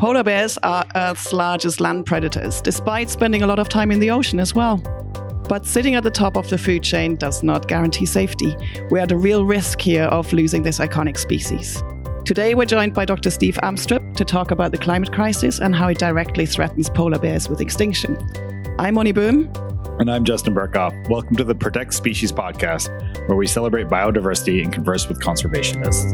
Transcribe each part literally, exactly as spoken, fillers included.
Polar bears are Earth's largest land predators, despite spending a lot of time in the ocean as well. But sitting at the top of the food chain does not guarantee safety. We're at a real risk here of losing this iconic species. Today, we're joined by Doctor Steve Amstrup to talk about the climate crisis and how it directly threatens polar bears with extinction. I'm Moni Boom. And I'm Justin Burkhoff. Welcome to the Protect Species podcast, where we celebrate biodiversity and converse with conservationists.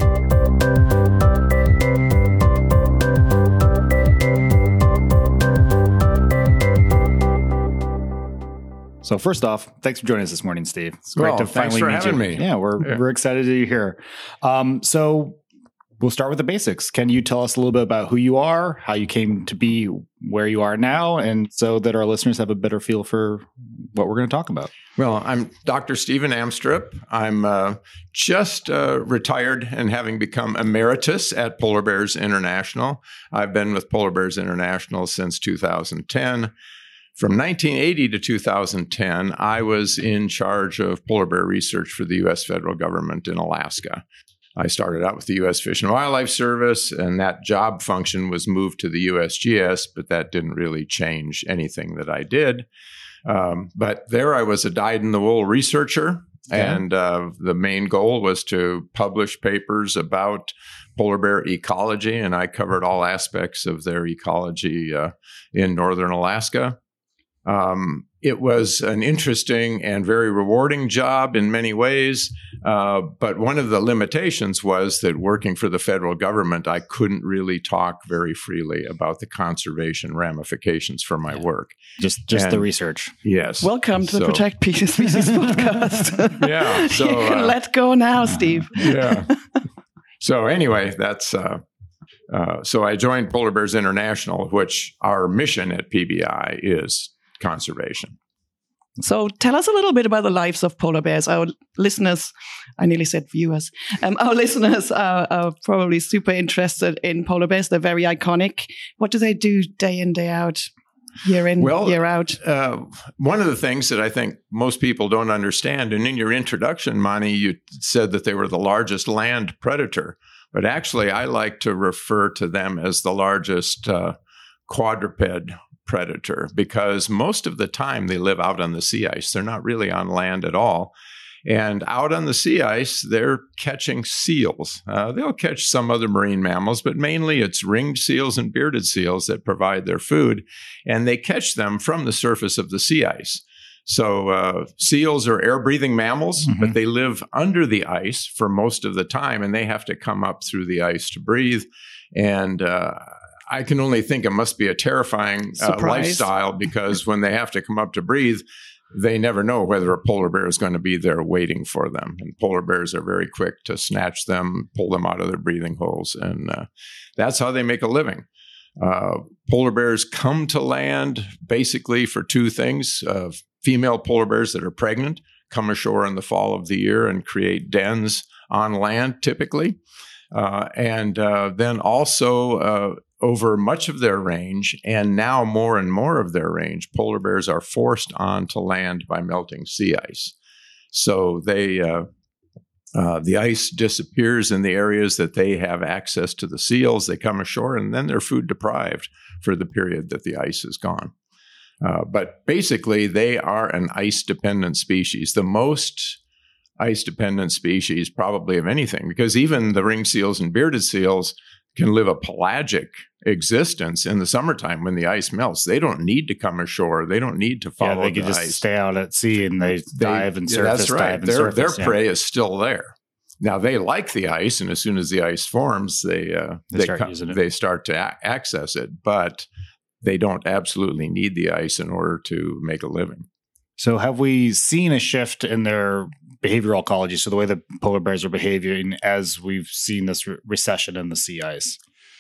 So first off, thanks for joining us this morning, Steve. It's great well, to finally thanks for meet having you. me. Yeah, we're yeah. we're excited to hear. Um, so we'll start with the basics. Can you tell us a little bit about who you are, how you came to be where you are now, and so that our listeners have a better feel for what we're going to talk about? Well, I'm Doctor Stephen Amstrup. I'm uh, just uh, retired and having become emeritus at Polar Bears International. I've been with Polar Bears International since two thousand ten. From nineteen eighty to two thousand ten, I was in charge of polar bear research for the U S federal government in Alaska. I started out with the U S Fish and Wildlife Service, and that job function was moved to the U S G S, but that didn't really change anything that I did. Um, but there I was a dyed-in-the-wool researcher, yeah. and uh, the main goal was to publish papers about polar bear ecology, and I covered all aspects of their ecology uh, in northern Alaska. Um, it was an interesting and very rewarding job in many ways, uh, but one of the limitations was that working for the federal government, I couldn't really talk very freely about the conservation ramifications for my work. Just just and, the research. Yes. Welcome to so, the Protect Species podcast. yeah. So you can uh, let go now, Steve. yeah. So anyway, that's... Uh, uh, so I joined Polar Bears International, which our mission at P B I is conservation. So tell us a little bit about the lives of polar bears. Our listeners, I nearly said viewers, um, our listeners are, are probably super interested in polar bears. They're very iconic. What do they do day in, day out, year in, well, year out? Uh, one of the things that I think most people don't understand, and in your introduction, Moni, you said that they were the largest land predator, but actually I like to refer to them as the largest uh, quadruped predator, because most of the time they live out on the sea ice. They're not really on land at all. And out on the sea ice, they're catching seals. Uh, they'll catch some other marine mammals, but mainly it's ringed seals and bearded seals that provide their food. And they catch them from the surface of the sea ice. So uh, seals are air-breathing mammals, mm-hmm. but they live under the ice for most of the time, and they have to come up through the ice to breathe. And uh, I can only think it must be a terrifying uh, lifestyle, because when they have to come up to breathe, they never know whether a polar bear is going to be there waiting for them. And polar bears are very quick to snatch them, pull them out of their breathing holes. And uh, that's how they make a living. Uh, polar bears come to land basically for two things. Uh, female polar bears that are pregnant come ashore in the fall of the year and create dens on land, typically. Uh, and uh, then also uh, over much of their range, and now more and more of their range, polar bears are forced onto land by melting sea ice. So they, uh, uh, the ice disappears in the areas that they have access to the seals. They come ashore, and then they're food deprived for the period that the ice is gone. Uh, but basically, they are an ice-dependent species, the most ice-dependent species probably of anything, because even the ringed seals and bearded seals can live a pelagic existence in the summertime when the ice melts. They don't need to come ashore. They don't need to follow yeah, they can the just ice. stay out at sea and they, they dive and yeah, surface. That's right. Dive and their surface, their yeah. prey is still there. Now they like the ice, and as soon as the ice forms, they uh, they, they start come, using it. They start to a- access it, but they don't absolutely need the ice in order to make a living. So have we seen a shift in their behavioral ecology, so the way that polar bears are behaving as we've seen this re- recession in the sea ice?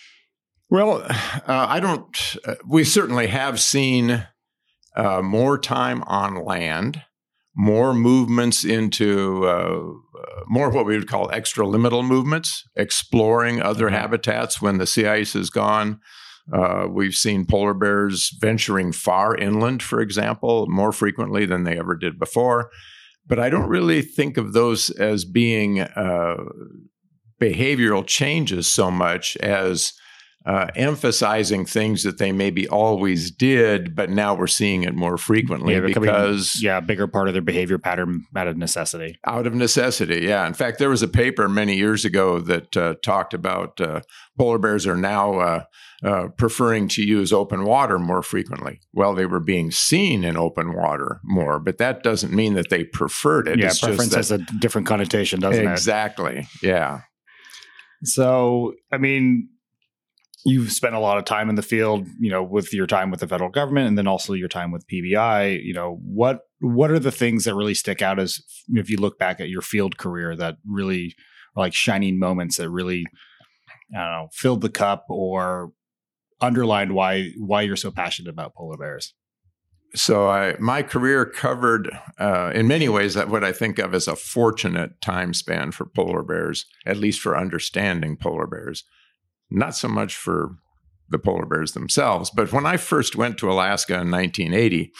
Well, uh, I don't, uh, we certainly have seen uh, more time on land, more movements into uh, uh, more what we would call extraliminal movements, exploring other mm-hmm. habitats when the sea ice is gone. Uh, we've seen polar bears venturing far inland, for example, more frequently than they ever did before. But I don't really think of those as being uh, behavioral changes so much as uh, emphasizing things that they maybe always did, but now we're seeing it more frequently yeah, becoming, because yeah, a bigger part of their behavior pattern out of necessity. Out of necessity, yeah. In fact, there was a paper many years ago that uh, talked about uh, polar bears are now uh, uh, preferring to use open water more frequently. Well, they were being seen in open water more, but that doesn't mean that they preferred it. Yeah, it's preference just that, has a different connotation, doesn't exactly. it? Exactly, yeah. So, I mean, you've spent a lot of time in the field, you know, with your time with the federal government and then also your time with P B I. You know, what what are the things that really stick out as if you look back at your field career that really are like shining moments that really, I don't know, filled the cup or underlined why why you're so passionate about polar bears? So I, my career covered, uh, in many ways, what I think of as a fortunate time span for polar bears, at least for understanding polar bears. Not so much for the polar bears themselves, but when I first went to Alaska in nineteen eighty,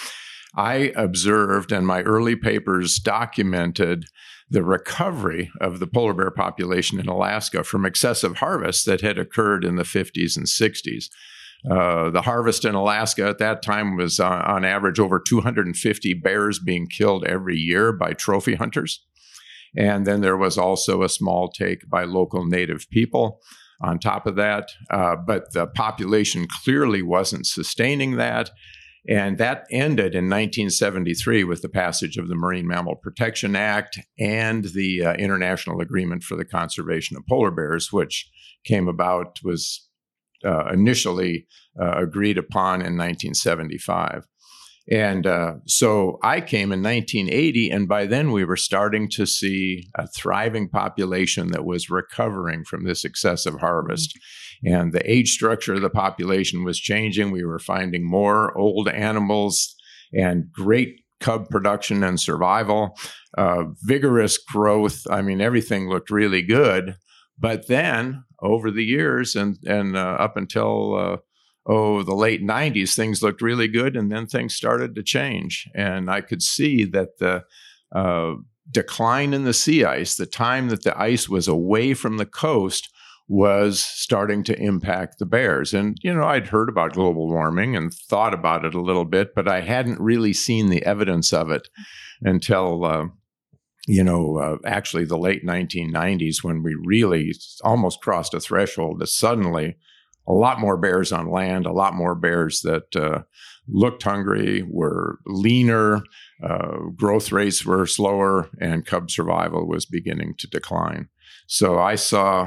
I observed, and my early papers documented the recovery of the polar bear population in Alaska from excessive harvests that had occurred in the fifties and sixties. Uh, the harvest in Alaska at that time was uh, on average over two hundred fifty bears being killed every year by trophy hunters. And then there was also a small take by local native people on top of that. Uh, but the population clearly wasn't sustaining that. And that ended in nineteen seventy-three with the passage of the Marine Mammal Protection Act and the uh, International Agreement for the Conservation of Polar Bears, which came about, was uh, initially uh, agreed upon in nineteen seventy-five. And uh, so I came in nineteen eighty, and by then we were starting to see a thriving population that was recovering from this excessive harvest. And the age structure of the population was changing. We were finding more old animals and great cub production and survival, uh, vigorous growth. I mean, everything looked really good. But then over the years and, and uh, up until uh, oh, the late nineties, things looked really good, and then things started to change. And I could see that the uh, decline in the sea ice, the time that the ice was away from the coast, was starting to impact the bears. And, you know, I'd heard about global warming and thought about it a little bit, but I hadn't really seen the evidence of it until, uh, you know, uh, actually the late nineteen nineties, when we really almost crossed a threshold that suddenly a lot more bears on land, a lot more bears that uh, looked hungry, were leaner, uh, growth rates were slower, and cub survival was beginning to decline. So I saw,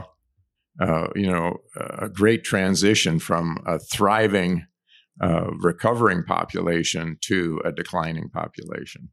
uh, you know, a great transition from a thriving, uh, recovering population to a declining population.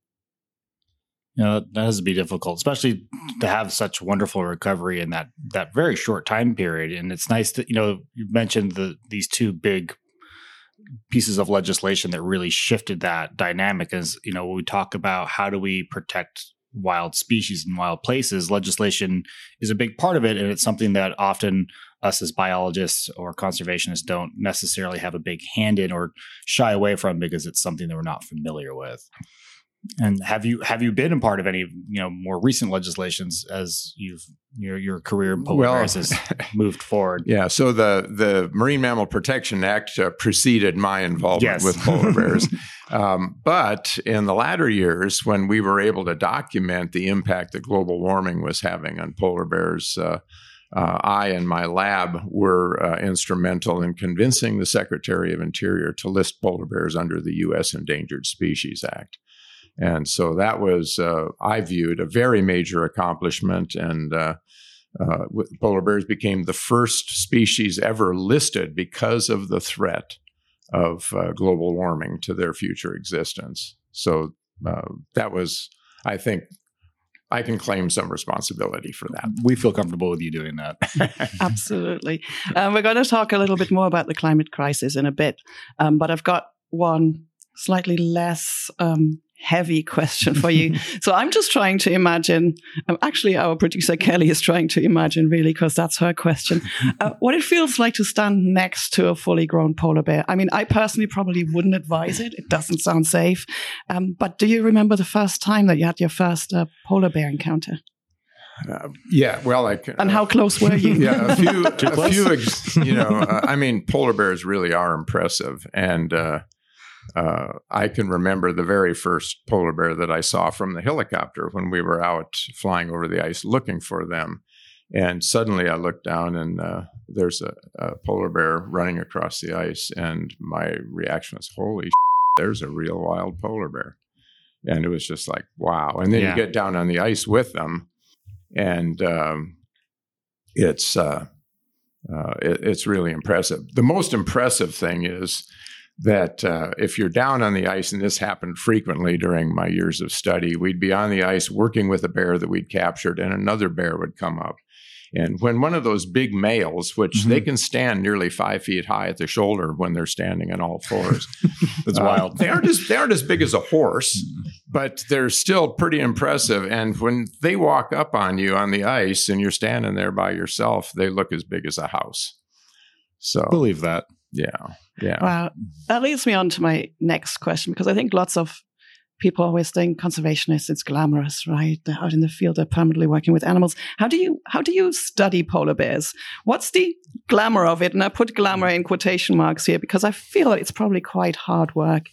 You know, that has to be difficult, especially to have such wonderful recovery in that that very short time period. And it's nice that, you know, you mentioned the these two big pieces of legislation that really shifted that dynamic. As, you know, when we talk about how do we protect wild species in wild places, legislation is a big part of it. And it's something that often us as biologists or conservationists don't necessarily have a big hand in or shy away from because it's something that we're not familiar with. And have you have you been a part of any, you know, more recent legislations as you've your your career in polar well, bears has moved forward? Yeah, so the the Marine Mammal Protection Act uh, preceded my involvement yes. with polar bears. um, but in the latter years, when we were able to document the impact that global warming was having on polar bears, uh, uh, I and my lab were uh, instrumental in convincing the Secretary of Interior to list polar bears under the U S Endangered Species Act. And so that was, uh, I viewed, a very major accomplishment. And uh, uh, polar bears became the first species ever listed because of the threat of uh, global warming to their future existence. So uh, that was, I think, I can claim some responsibility for that. We feel comfortable with you doing that. Absolutely. Um, we're going to talk a little bit more about the climate crisis in a bit. Um, but I've got one slightly less um, heavy question for you. So I'm just trying to imagine, um, actually our producer Kelly is trying to imagine really, because that's her question, uh, what it feels like to stand next to a fully grown polar bear. I mean, I personally probably wouldn't advise it. It doesn't sound safe. Um, but do you remember the first time that you had your first uh, polar bear encounter? Uh, yeah, well, like, and how close were you? Yeah, a few, a few, ex- you know, uh, I mean, polar bears really are impressive, and uh, uh, I can remember the very first polar bear that I saw from the helicopter when we were out flying over the ice looking for them, and suddenly I looked down and uh, there's a, a polar bear running across the ice, and my reaction was, "Holy shit, there's a real wild polar bear," and it was just like, wow. And then yeah. you get down on the ice with them. And um, it's uh, uh, it, it's really impressive. The most impressive thing is that uh, if you're down on the ice, and this happened frequently during my years of study, we'd be on the ice working with a bear that we'd captured, and another bear would come up. And when one of those big males, which mm-hmm. they can stand nearly five feet high at the shoulder when they're standing on all fours, that's uh, wild. They aren't as they aren't as big as a horse, but they're still pretty impressive. And when they walk up on you on the ice and you're standing there by yourself, they look as big as a house. So believe that. Yeah, yeah. Wow, that leads me on to my next question, because I think lots of people always think conservationists, it's glamorous, right? They're out in the field, they're permanently working with animals. How do you how do you study polar bears? What's the glamour of it? And I put glamour in quotation marks here because I feel that it's probably quite hard work.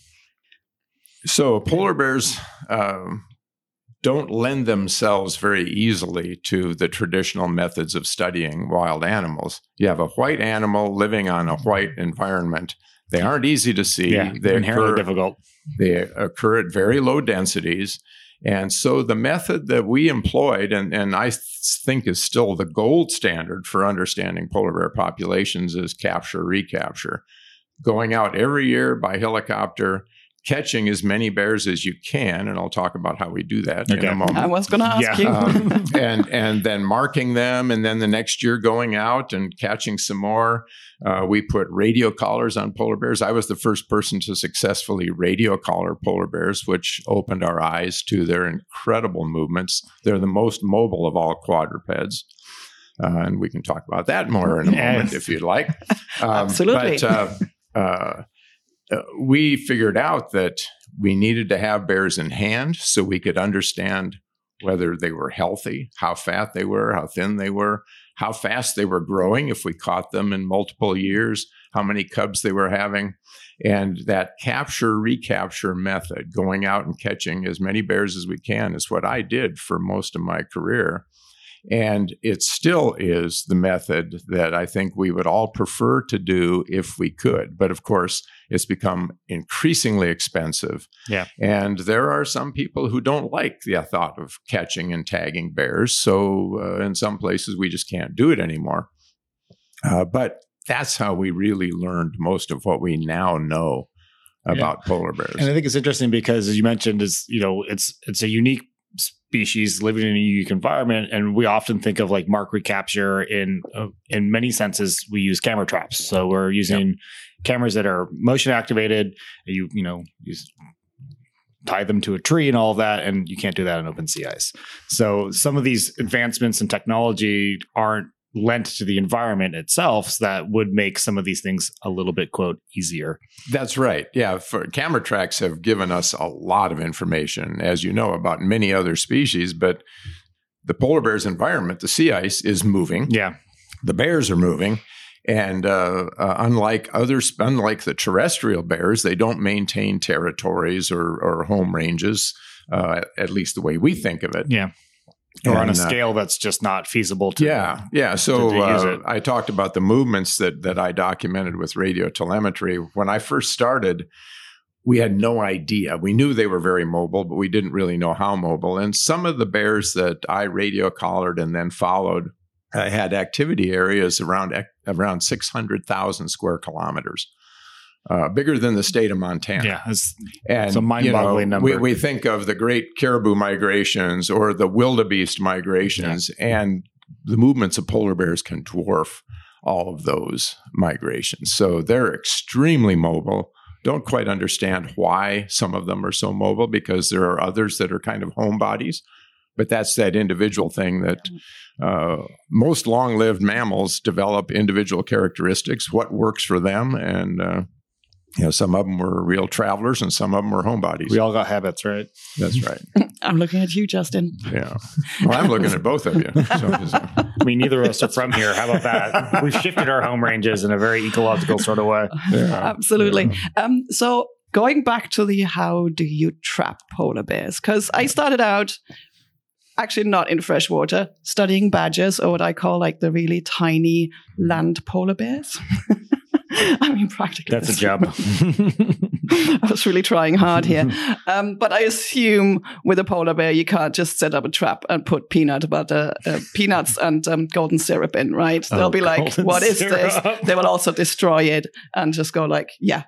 So polar bears um, don't lend themselves very easily to the traditional methods of studying wild animals. You have a white animal living on a white environment. They aren't easy to see. Yeah, they inherently occur, difficult. They occur at very low densities. And so the method that we employed, and, and I th- think is still the gold standard for understanding polar bear populations, is capture, recapture. Going out every year by helicopter, catching as many bears as you can, and I'll talk about how we do that okay. in a moment. I was going to ask yeah. you. um, and and then marking them, and then the next year going out and catching some more. Uh, we put radio collars on polar bears. I was the first person to successfully radio collar polar bears, which opened our eyes to their incredible movements. They're the most mobile of all quadrupeds. Uh, and we can talk about that more in a yes. moment if you'd like. Um, Absolutely. But uh, uh, uh, we figured out that we needed to have bears in hand so we could understand whether they were healthy, how fat they were, how thin they were, how fast they were growing if we caught them in multiple years, how many cubs they were having. And that capture, recapture method, going out and catching as many bears as we can, is what I did for most of my career. And it still is the method that I think we would all prefer to do if we could. But of course, it's become increasingly expensive. Yeah. And there are some people who don't like the thought of catching and tagging bears. So uh, in some places, we just can't do it anymore. Uh, but that's how we really learned most of what we now know about yeah. polar bears. And I think it's interesting because, as you mentioned, is you know it's it's a unique species living in a unique environment, and we often think of like mark recapture in uh, in many senses. We use camera traps, so we're using yep. cameras that are motion activated. You you know use tie them to a tree and all of that, and you can't do that on open sea ice. So some of these advancements in technology aren't lent to the environment itself, so that would make some of these things a little bit, quote, easier. That's right. Yeah. For camera tracks have given us a lot of information, as you know, about many other species, but the polar bear's environment, the sea ice, is moving. Yeah. The bears are moving. And uh, uh, unlike others, unlike the terrestrial bears, they don't maintain territories or, or home ranges, uh, at least the way we think of it. Yeah. Or and, on a scale uh, that's just not feasible to yeah yeah so to, to use uh, it. I talked about the movements that that I documented with radio telemetry. When I first started, we had no idea. We knew they were very mobile, but we didn't really know how mobile. And some of the bears that I radio collared and then followed uh, had activity areas around around six hundred thousand square kilometers. Uh, bigger than the state of Montana. Yeah, it's, and, it's a mind-boggling you know, number. We, we think of the great caribou migrations or the wildebeest migrations, yeah. and the movements of polar bears can dwarf all of those migrations. So they're extremely mobile. Don't quite understand why some of them are so mobile, because there are others that are kind of homebodies. But that's that individual thing that uh, most long-lived mammals develop individual characteristics, what works for them, and uh, You know, some of them were real travelers and some of them were homebodies. We all got habits, right? That's right. I'm looking at you, Justin. Yeah. Well, I'm looking at both of you. So, so. I mean, neither of us are from here. How about that? We've shifted our home ranges in a very ecological sort of way. Yeah. Absolutely. Yeah. Um, so going back to the how do you trap polar bears? Because I started out actually not in freshwater, studying badgers, or what I call like the really tiny land polar bears. I mean, practically. That's a job. I was really trying hard here. Um, but I assume with a polar bear, you can't just set up a trap and put peanut butter, uh, peanuts and um, golden syrup in, right? They'll Oh, be like, golden what is syrup. this? They will also destroy it and just go like, yeah.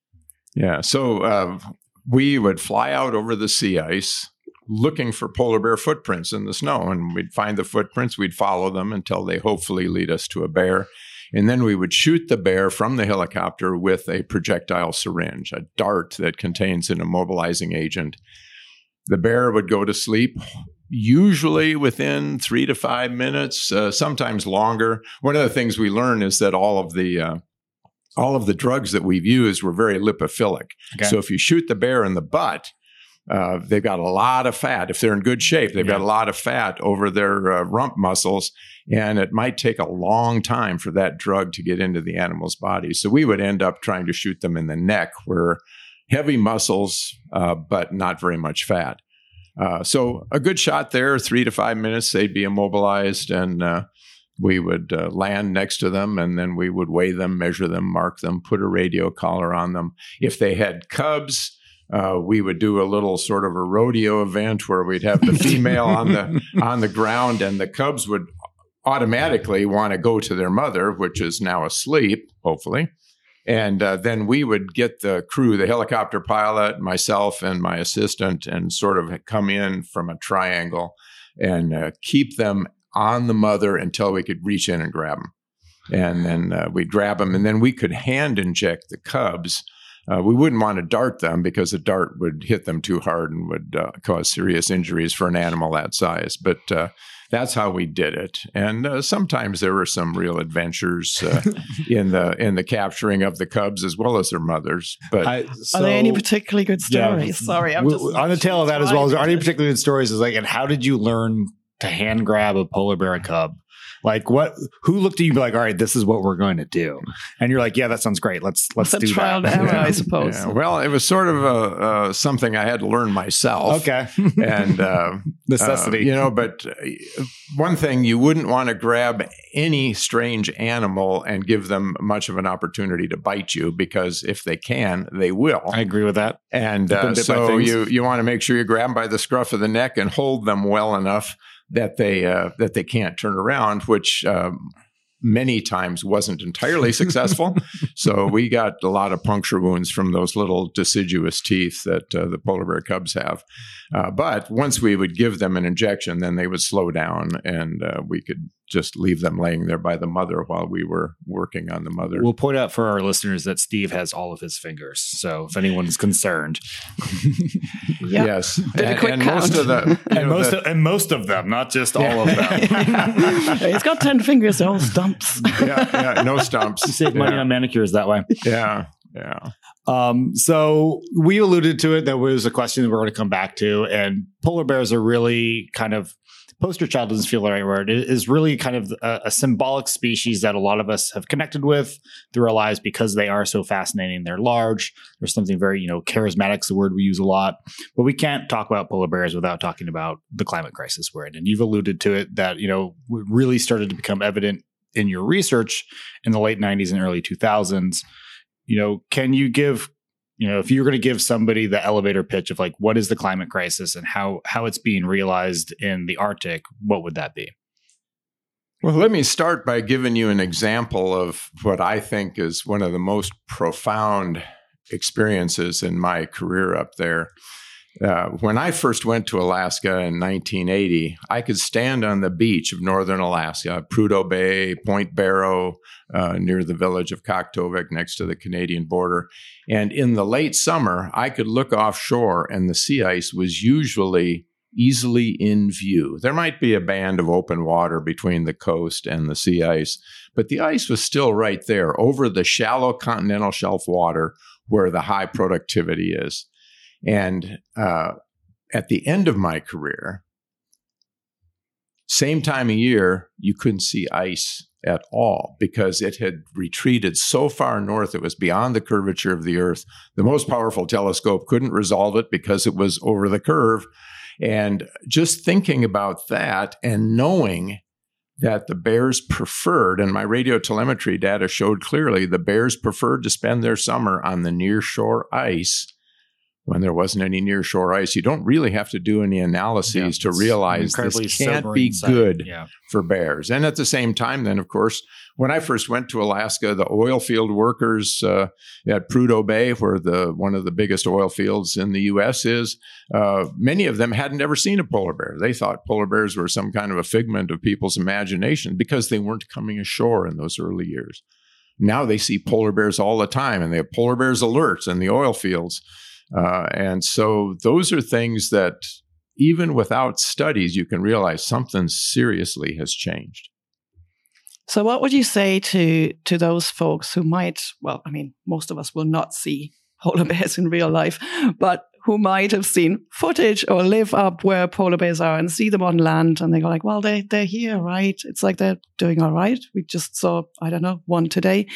Yeah. So uh, we would fly out over the sea ice looking for polar bear footprints in the snow. And we'd find the footprints. We'd follow them until they hopefully lead us to a bear. And then we would shoot the bear from the helicopter with a projectile syringe, a dart that contains an immobilizing agent. The bear would go to sleep, usually within three to five minutes, uh, sometimes longer. One of the things we learn is that all of the uh, all of the drugs that we've used were very lipophilic. Okay. So if you shoot the bear in the butt, Uh, they've got a lot of fat. If they're in good shape, they've Yeah. got a lot of fat over their uh, rump muscles, and it might take a long time for that drug to get into the animal's body. So we would end up trying to shoot them in the neck, where heavy muscles, uh, but not very much fat. Uh, so a good shot there, three to five minutes, they'd be immobilized, and uh, we would uh, land next to them, and then we would weigh them, measure them, mark them, put a radio collar on them. If they had cubs, Uh, we would do a little sort of a rodeo event where we'd have the female on the on the ground, and the cubs would automatically want to go to their mother, which is now asleep, hopefully. And uh, then we would get the crew, the helicopter pilot, myself, and my assistant, and sort of come in from a triangle and uh, keep them on the mother until we could reach in and grab them. And then uh, we'd grab them, and then we could hand inject the cubs. Uh, we wouldn't want to dart them because a dart would hit them too hard and would uh, cause serious injuries for an animal that size. But uh, that's how we did it. And uh, sometimes there were some real adventures uh, in the in the capturing of the cubs as well as their mothers. But I, so, Are there any particularly good stories? Yeah, Sorry, I'm we- just on the tail of that as well. Is there any particularly good stories? Is like, and how did you learn to hand grab a polar bear cub? Like, what? Who looked at you and be like, all right, this is what we're going to do, and you're like, yeah, that sounds great. Let's let's It's a do trial that. and error, Yeah. I suppose. Yeah. Well, it was sort of a, uh, something I had to learn myself. Okay, And uh, necessity. Uh, you know, but uh, one thing, you wouldn't want to grab any strange animal and give them much of an opportunity to bite you, because if they can, they will. I agree with that. And Been uh, bit by so things. you you want to make sure you grab them by the scruff of the neck and hold them well enough that they uh, that they can't turn around, which um, many times wasn't entirely successful. So we got a lot of puncture wounds from those little deciduous teeth that uh, the polar bear cubs have. Uh, but once we would give them an injection, then they would slow down, and uh, we could just leave them laying there by the mother while we were working on the mother. We'll point out for our listeners that Steve has all of his fingers. So if anyone's concerned, Yeah. Yes, Did a and, quick and most count. of the you and know, most the- of, and most of them, not just all of them. He's got ten fingers, they're all stumps. yeah, yeah, no stumps. You save money yeah, on manicures that way. yeah, yeah. Um, so we alluded to it. That was a question that we're going to come back to. And polar bears are really kind of, poster child doesn't feel the right word. It is really kind of a, a symbolic species that a lot of us have connected with through our lives because they are so fascinating. They're large. There's something very, you know, charismatic is the word we use a lot. But we can't talk about polar bears without talking about the climate crisis we're in. And you've alluded to it that, you know, really started to become evident in your research in the late nineties and early two thousands. You know, can you give, you know, if you were going to give somebody the elevator pitch of like, what is the climate crisis and how how it's being realized in the Arctic, what would that be? Well, let me start by giving you an example of what I think is one of the most profound experiences in my career up there. Uh, when I first went to Alaska in nineteen eighty, I could stand on the beach of northern Alaska, Prudhoe Bay, Point Barrow, uh, near the village of Kaktovik, next to the Canadian border. And in the late summer, I could look offshore, and the sea ice was usually easily in view. There might be a band of open water between the coast and the sea ice, but the ice was still right there over the shallow continental shelf water where the high productivity is. And uh, at the end of my career, same time of year, you couldn't see ice at all because it had retreated so far north. It was beyond the curvature of the Earth. The most powerful telescope couldn't resolve it because it was over the curve. And just thinking about that and knowing that the bears preferred, and my radio telemetry data showed clearly, the bears preferred to spend their summer on the nearshore ice when there wasn't any nearshore ice. You don't really have to do any analyses yeah, to realize this can't be good yeah. for bears. And at the same time, then, of course, when I first went to Alaska, the oil field workers uh, at Prudhoe Bay, where the one of the biggest oil fields in the U S is, uh, many of them hadn't ever seen a polar bear. They thought polar bears were some kind of a figment of people's imagination because they weren't coming ashore in those early years. Now they see polar bears all the time, and they have polar bears alerts in the oil fields. Uh, and so those are things that even without studies, you can realize something seriously has changed. So what would you say to to those folks who might, well, I mean, most of us will not see polar bears in real life, but who might have seen footage or live up where polar bears are and see them on land, and they go like, well, they, they're here, right? It's like they're doing all right. We just saw, I don't know, one today.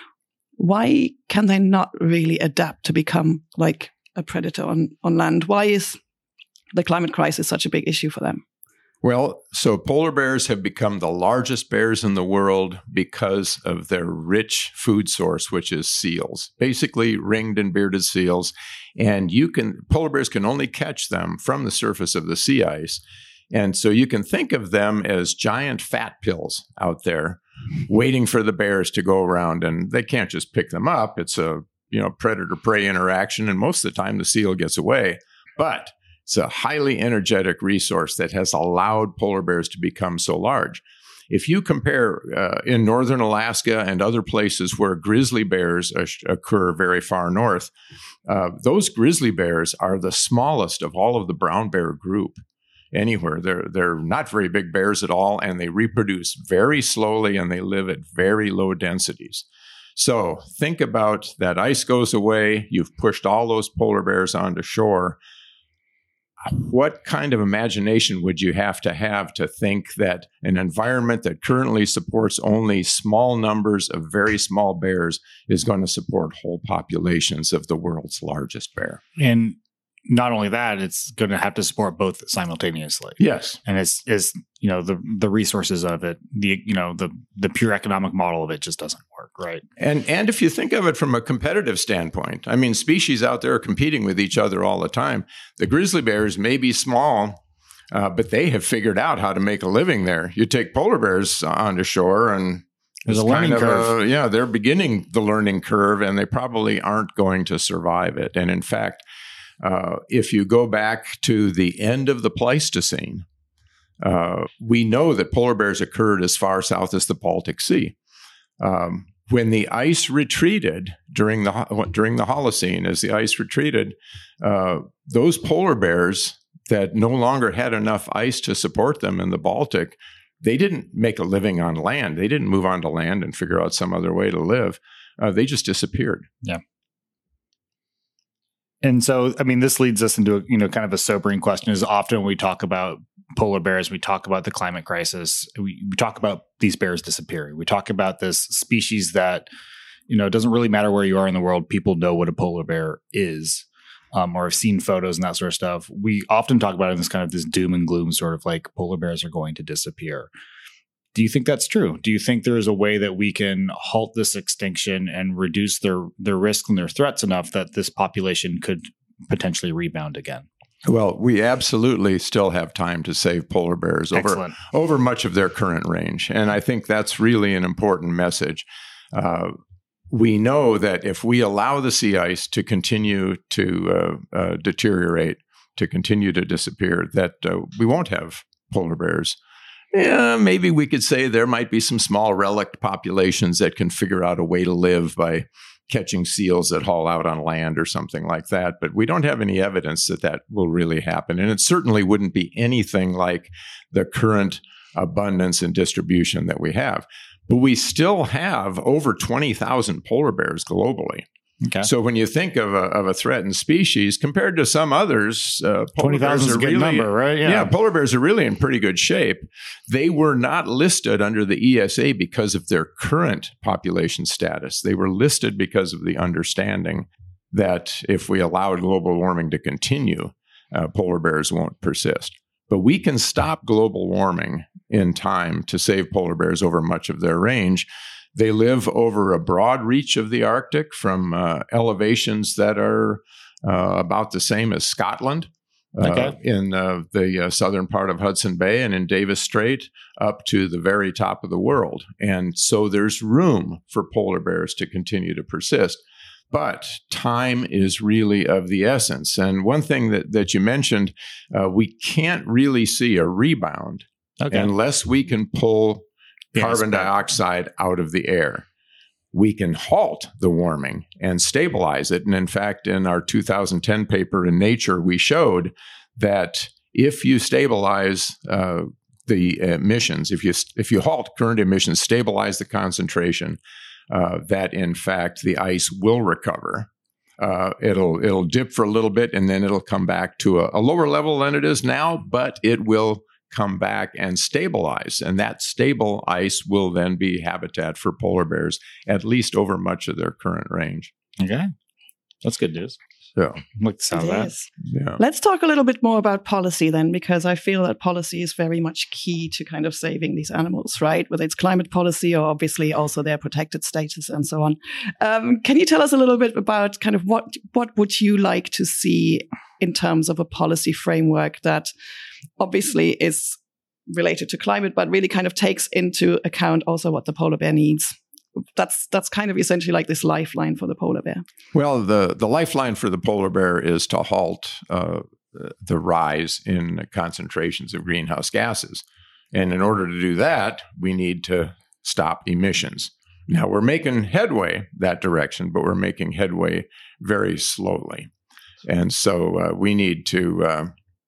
Why can they not really adapt to become like a predator on, on land? Why is the climate crisis such a big issue for them? Well, so polar bears have become the largest bears in the world because of their rich food source, which is seals, basically ringed and bearded seals. And you can, polar bears can only catch them from the surface of the sea ice. And so you can think of them as giant fat pills out there waiting for the bears to go around, and they can't just pick them up. It's a, you know, predator-prey interaction, and most of the time the seal gets away. But it's a highly energetic resource that has allowed polar bears to become so large. If you compare uh, in northern Alaska and other places where grizzly bears occur very far north, uh, those grizzly bears are the smallest of all of the brown bear group anywhere. They're, they're not very big bears at all, and they reproduce very slowly, and they live at very low densities. So think about that ice goes away. You've pushed all those polar bears onto shore. What kind of imagination would you have to have to think that an environment that currently supports only small numbers of very small bears is going to support whole populations of the world's largest bear? And not only that, it's going to have to support both simultaneously. Yes. And it's, it's you know, the the resources of it, the, you know, the the pure economic model of it just doesn't work, right? And and if you think of it from a competitive standpoint, I mean, species out there are competing with each other all the time. The grizzly bears may be small, uh, but they have figured out how to make a living there. You take polar bears onto shore, and there's a learning kind of curve. A, yeah, they're beginning the learning curve, and they probably aren't going to survive it. And in fact, Uh, if you go back to the end of the Pleistocene, uh, we know that polar bears occurred as far south as the Baltic Sea. Um, when the ice retreated during the during the Holocene, as the ice retreated, uh, those polar bears that no longer had enough ice to support them in the Baltic, they didn't make a living on land. They didn't move on to land and figure out some other way to live. Uh, they just disappeared. Yeah. And so, I mean, this leads us into a, you know, kind of a sobering question. Is often when we talk about polar bears, we talk about the climate crisis, we, we talk about these bears disappearing. We talk about this species that, you know, it doesn't really matter where you are in the world. People know what a polar bear is, um, or have seen photos and that sort of stuff. We often talk about it in this kind of this doom and gloom sort of like polar bears are going to disappear. Do you think that's true? Do you think there is a way that we can halt this extinction and reduce their, their risk and their threats enough that this population could potentially rebound again? Well, we absolutely still have time to save polar bears over, over much of their current range. And I think that's really an important message. Uh, we know that if we allow the sea ice to continue to uh, uh, deteriorate, to continue to disappear, that uh, we won't have polar bears. Yeah, maybe we could say there might be some small relict populations that can figure out a way to live by catching seals that haul out on land or something like that. But we don't have any evidence that that will really happen. And it certainly wouldn't be anything like the current abundance and distribution that we have. But we still have over twenty thousand polar bears globally. Okay. So when you think of a, of a threatened species compared to some others, uh, twenty thousand is a good really, number, right? Yeah. yeah, polar bears are really in pretty good shape. They were not listed under the E S A because of their current population status. They were listed because of the understanding that if we allow global warming to continue, uh, polar bears won't persist. But we can stop global warming in time to save polar bears over much of their range. They live over a broad reach of the Arctic from uh, elevations that are uh, about the same as Scotland uh, okay. in uh, the uh, southern part of Hudson Bay and in Davis Strait up to the very top of the world. And so there's room for polar bears to continue to persist. But time is really of the essence. And one thing that, that you mentioned, uh, we can't really see a rebound okay. unless we can pull carbon yes, dioxide out of the air. We can halt the warming and stabilize it. And in fact, in our two thousand ten paper in Nature, we showed that if you stabilize uh, the emissions, if you if you halt current emissions, stabilize the concentration, uh, that in fact the ice will recover. Uh, it'll it'll dip for a little bit and then it'll come back to a, a lower level than it is now, but it will come back and stabilize. And that stable ice will then be habitat for polar bears, at least over much of their current range. Okay. That's good news. So, like the sound of that. Yeah. Let's talk a little bit more about policy then, because I feel that policy is very much key to kind of saving these animals, right? Whether it's climate policy or obviously also their protected status and so on. Um, can you tell us a little bit about kind of what, what would you like to see in terms of a policy framework that obviously is related to climate, but really kind of takes into account also what the polar bear needs? That's that's kind of essentially like this lifeline for the polar bear. Well, the, the lifeline for the polar bear is to halt uh, the rise in concentrations of greenhouse gases. And in order to do that, we need to stop emissions. Now, we're making headway that direction, but we're making headway very slowly. And so uh, we need to, uh,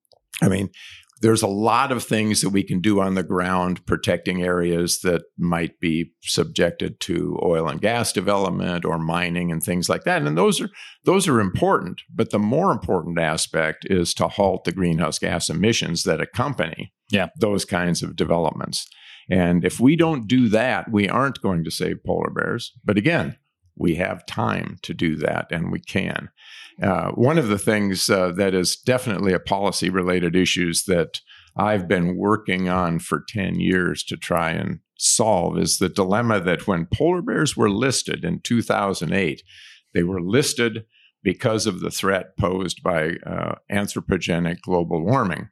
I mean, there's a lot of things that we can do on the ground protecting areas that might be subjected to oil and gas development or mining and things like that. And those are those are important. But the more important aspect is to halt the greenhouse gas emissions that accompany yeah. those kinds of developments. And if we don't do that, we aren't going to save polar bears. But again, we have time to do that, and we can. Uh, one of the things uh, that is definitely a policy-related issues that I've been working on for ten years to try and solve is the dilemma that when polar bears were listed in two thousand eight, they were listed because of the threat posed by uh, anthropogenic global warming.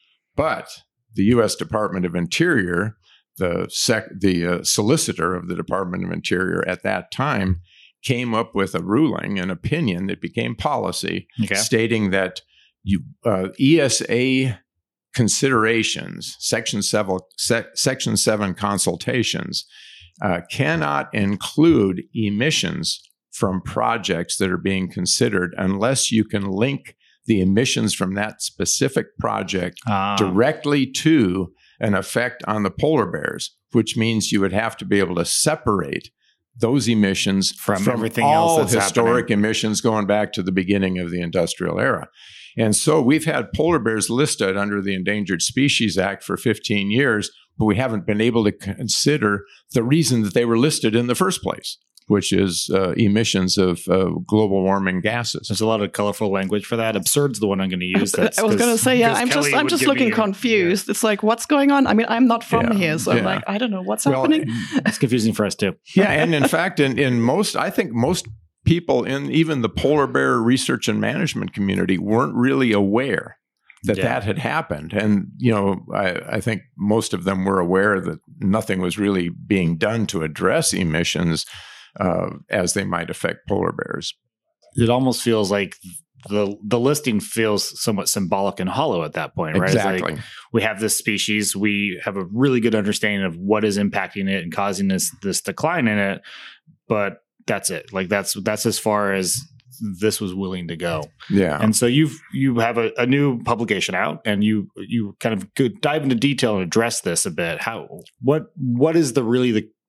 But the U S Department of Interior, the, sec- the uh, solicitor of the Department of Interior at that time, came up with a ruling, an opinion that became policy, okay. stating that you, uh, E S A considerations, Section seven, sec, Section seven consultations, uh, cannot include emissions from projects that are being considered unless you can link the emissions from that specific project ah. directly to an effect on the polar bears, which means you would have to be able to separate those emissions from, from everything all else that's historic happening. emissions going back to the beginning of the industrial era. And so we've had polar bears listed under the Endangered Species Act for fifteen years, but we haven't been able to consider the reason that they were listed in the first place, which is uh, emissions of uh, global warming gases. There's a lot of colorful language for that. Absurd's the one I'm going to use. That's, I was going to say, yeah, I'm Kelly just I'm just looking confused. Yeah. It's like, what's going on? I mean, I'm not from yeah, here, so yeah. I'm like, I don't know what's well, happening. It's confusing for us too. Yeah, and in fact, in, in most, I think most people in even the polar bear research and management community weren't really aware that yeah. that had happened. And, you know, I, I think most of them were aware that nothing was really being done to address emissions Uh, as they might affect polar bears. It almost feels like the the listing feels somewhat symbolic and hollow at that point, right? Exactly. Like we have this species, we have a really good understanding of what is impacting it and causing this this decline in it, but that's it. Like that's that's as far as this was willing to go. Yeah. And so you've you have a, a new publication out, and you you kind of could dive into detail and address this a bit. How what what is the really the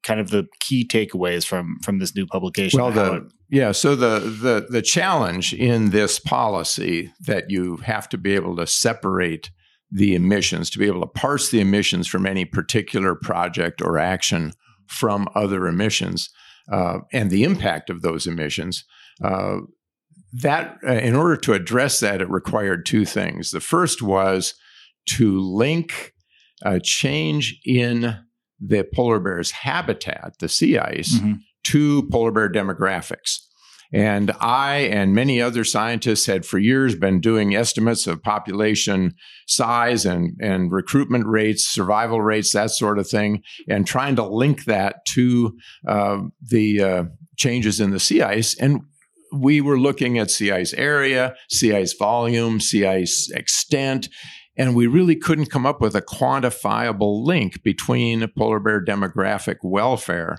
kind of the key takeaways from from this new publication? Well, the it- yeah, so the the the challenge in this policy that you have to be able to separate the emissions, to be able to parse the emissions from any particular project or action from other emissions, uh, and the impact of those emissions. Uh, that uh, in order to address that, it required two things. The first was to link a change in the polar bear's habitat, the sea ice, mm-hmm. to polar bear demographics. And I and many other scientists had for years been doing estimates of population size and, and recruitment rates, survival rates, that sort of thing, and trying to link that to uh, the uh, changes in the sea ice. And we were looking at sea ice area, sea ice volume, sea ice extent, and we really couldn't come up with a quantifiable link between polar bear demographic welfare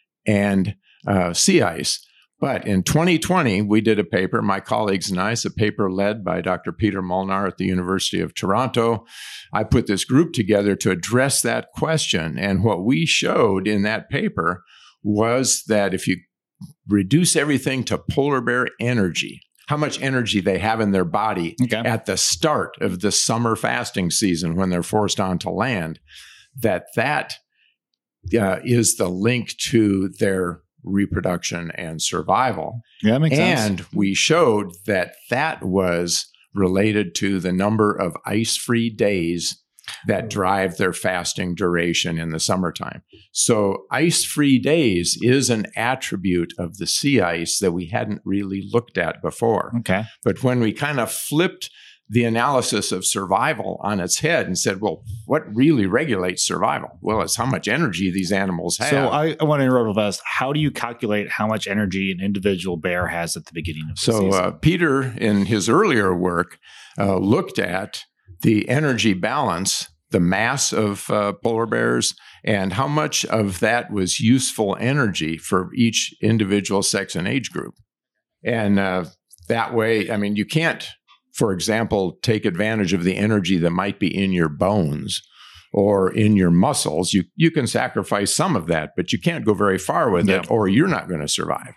and uh, sea ice. But in twenty twenty, we did a paper, my colleagues and I, it's a paper led by Doctor Peter Molnar at the University of Toronto. I put this group together to address that question. And what we showed in that paper was that if you reduce everything to polar bear energy, how much energy they have in their body okay. at the start of the summer fasting season when they're forced onto land, that that uh, is the link to their reproduction and survival. Yeah, that makes and sense. And we showed that that was related to the number of ice-free days that drive their fasting duration in the summertime. So ice-free days is an attribute of the sea ice that we hadn't really looked at before. Okay. But when we kind of flipped the analysis of survival on its head and said, well, what really regulates survival? Well, it's how much energy these animals have. So I, I want to interrupt with us. How do you calculate how much energy an individual bear has at the beginning of the so, season? So uh, Peter, in his earlier work, uh, looked at the energy balance, the mass of uh, polar bears, and how much of that was useful energy for each individual sex and age group. And uh, that way, I mean, you can't, for example, take advantage of the energy that might be in your bones or in your muscles. You you can sacrifice some of that, but you can't go very far with yeah. it, or you're not going to survive.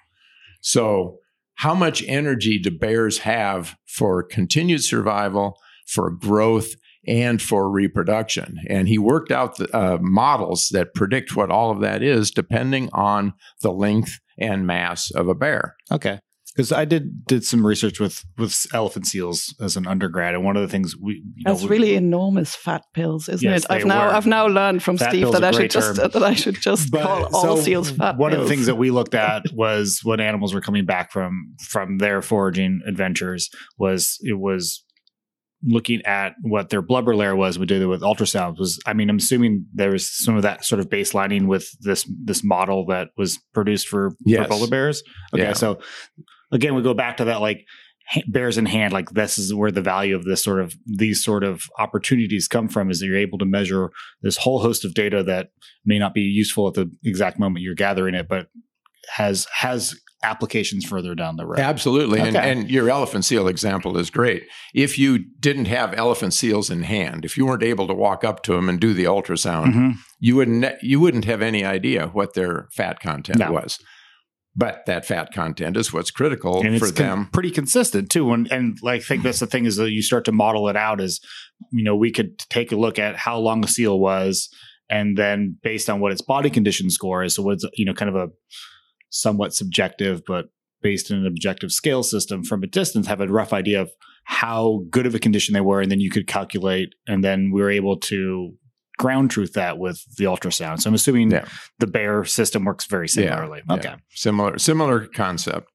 So how much energy do bears have for continued survival, for growth, and for reproduction? And he worked out the, uh, models that predict what all of that is depending on the length and mass of a bear. Okay. Because I did did some research with, with elephant seals as an undergrad, and one of the things we you that's know, really enormous fat pills, isn't yes, it? I've now were. I've now learned from fat Steve that I should term. just that I should just but, call all so seals fat one pills. of the things that we looked at was when animals were coming back from from their foraging adventures was it was looking at what their blubber layer was. We did it with ultrasounds. Was I mean, I'm assuming there was some of that sort of baselining with this this model that was produced for, yes. for polar bears. Okay, yeah. so. Again, we go back to that, like bears in hand, like this is where the value of this sort of these sort of opportunities come from, is that you're able to measure this whole host of data that may not be useful at the exact moment you're gathering it, but has has applications further down the road. Absolutely. Okay. And, and your elephant seal example is great. If you didn't have elephant seals in hand, if you weren't able to walk up to them and do the ultrasound, mm-hmm. you wouldn't you wouldn't have any idea what their fat content no. was. But that fat content is what's critical and for it's them. Con- pretty consistent too. And, and like, I think that's the thing is that you start to model it out as, you know, we could take a look at how long a seal was, and then based on what its body condition score is. So what's, you know, kind of a somewhat subjective, but based in an objective scale system from a distance, have a rough idea of how good of a condition they were. And then you could calculate, and then we were able to ground truth that with the ultrasound. So I'm assuming yeah. the bear system works very similarly. Yeah, okay. Yeah. Similar, similar concept.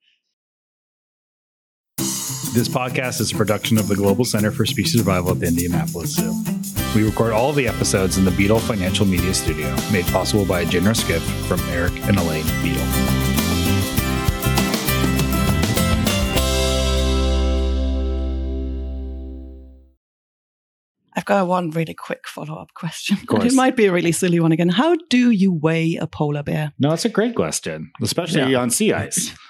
This podcast is a production of the Global Center for Species Survival at the Indianapolis Zoo. We record all of the episodes in the Beetle Financial Media Studio, made possible by a generous gift from Eric and Elaine Beetle. I've got one really quick follow-up question. It might be a really silly one again. How do you weigh a polar bear? No, it's a great question, especially yeah. on sea ice.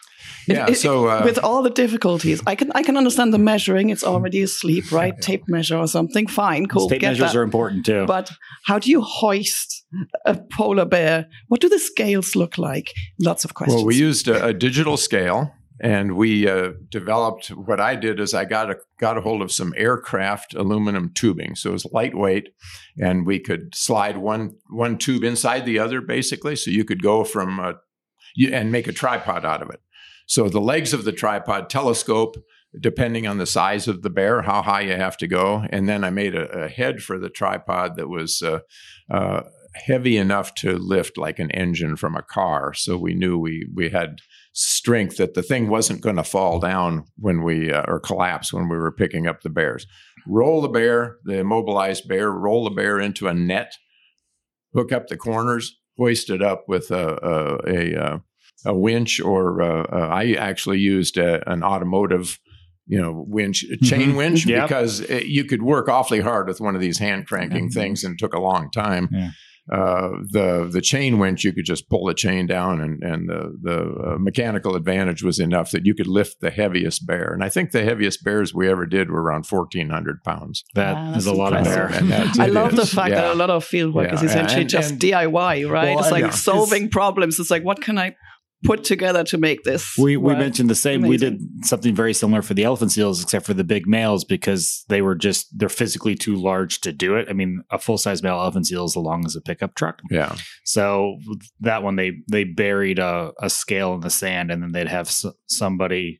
Yeah, It- so uh, with all the difficulties, I can I can understand the measuring. It's already asleep, right? Tape measure or something. Fine, cool. Tape get measures that. are important too. But how do you hoist a polar bear? What do the scales look like? Lots of questions. well, we used a, a digital scale, and we uh, developed. What I did is I got a got a hold of some aircraft aluminum tubing, so it was lightweight, and we could slide one one tube inside the other, basically, so you could go from uh, you, and make a tripod out of it. So the legs of the tripod telescope, depending on the size of the bear, how high you have to go, and then I made a, a head for the tripod that was uh, uh, heavy enough to lift like an engine from a car. So we knew we we had strength, that the thing wasn't going to fall down when we uh, or collapse when we were picking up the bears. Roll the bear, the immobilized bear, roll the bear into a net, hook up the corners, hoist it up with a a, a, a winch, or uh, uh, I actually used a, an automotive, you know, winch, a chain Mhm. winch, Yep. because it, you could work awfully hard with one of these hand cranking Mhm. things, and it took a long time. Yeah. Uh, the the chain winch, you could just pull the chain down, and and the the uh, mechanical advantage was enough that you could lift the heaviest bear. And I think the heaviest bears we ever did were around fourteen hundred pounds. That Wow, is that's a lot of impressive. bear. And that's- I it love the is. fact Yeah. that a lot of field work Yeah, is essentially and- just and- D I Y, right? Well, it's like yeah. solving problems. It's like, what can I put together to make this We we work? mentioned the same. Amazing. We did something very similar for the elephant seals, except for the big males, because they were just they're physically too large to do it. I mean, a full size male elephant seal is as long as a pickup truck. Yeah. So that one they they buried a, a scale in the sand, and then they'd have s- somebody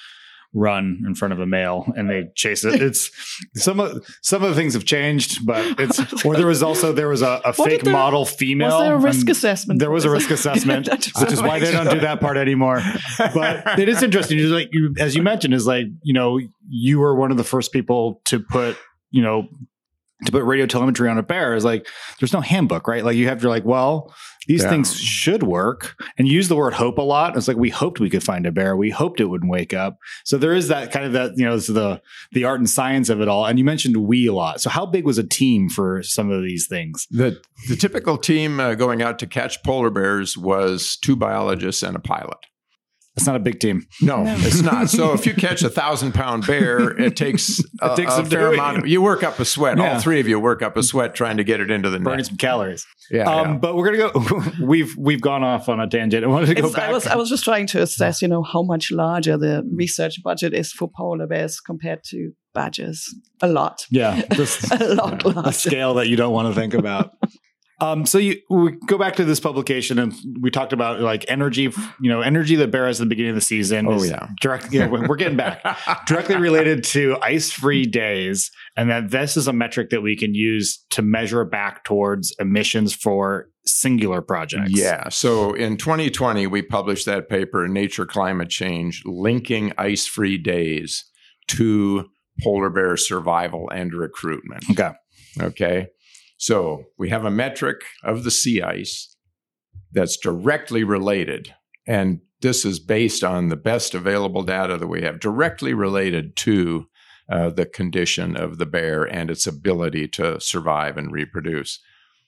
run in front of a male and they chase it. It's some of some of the things have changed, but it's or there was also there was a, a What fake did the- model female. Was there a risk and assessment? There was a risk assessment, which is why they don't do that part anymore. But it is interesting. It's like you, as you mentioned, is like, you know, you were one of the first people to put, you know, to put radio telemetry on a bear. Is like there's no handbook, right? Like you have to like, well, these Yeah. things should work, and you use the word hope a lot. It's like we hoped we could find a bear. We hoped it wouldn't wake up. So there is that kind of that, you know, it's the the art and science of it all. And you mentioned we a lot. So how big was a team for some of these things? The the typical team uh, going out to catch polar bears was two biologists and a pilot. It's not a big team. No, No. it's not. So if you catch a thousand pound bear, it takes a, It takes a some fair doing. amount. Of, you work up a sweat. Yeah. All three of you work up a sweat trying to get it into the Burning net. some calories. Yeah, Um, yeah. But we're gonna go. We've we've gone off on a tangent. I wanted to go It's, back. I was I was just trying to assess, you know, how much larger the research budget is for polar bears compared to badgers. A lot, yeah, this, a lot a larger. scale that you don't want to think about. Um, so you we go back to this publication, and we talked about like energy. You know, energy that bear has at the beginning of the season. Oh, is yeah. direct. You know, we're getting back directly related to ice-free days, and that this is a metric that we can use to measure back towards emissions for singular projects. Yeah. So in twenty twenty, we published that paper in Nature Climate Change, linking ice-free days to polar bear survival and recruitment. Okay. Okay. So we have a metric of the sea ice that's directly related. And this is based on the best available data that we have, directly related to uh, the condition of the bear and its ability to survive and reproduce.